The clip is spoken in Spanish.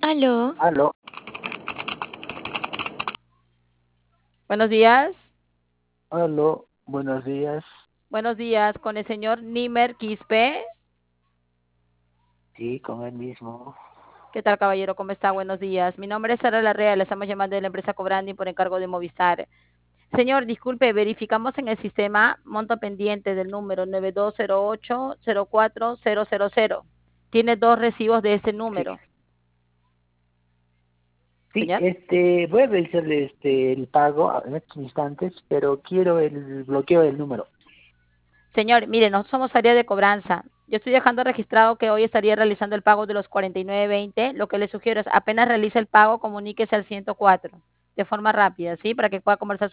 Aló, Aló, Buenos días. aló, buenos días. Buenos días con el señor Nimer Quispe. Sí, con el mismo. ¿Qué tal, caballero? ¿Cómo está? Buenos días. Mi nombre es Sara Larrea, le estamos llamando de la empresa Cobrandi por encargo de Movistar. Señor, disculpe, verificamos en el sistema monto pendiente del número 9208-04000. Tiene dos recibos de ese Sí, número. sí, Señor. voy a realizar el pago en estos instantes, pero quiero el bloqueo del número. Señor, mire, no somos área de cobranza. Yo estoy dejando registrado que hoy estaría realizando el pago de los 49.20. Lo que le sugiero es apenas realice el pago, comuníquese al 104 de forma rápida, ¿sí? Para que pueda conversar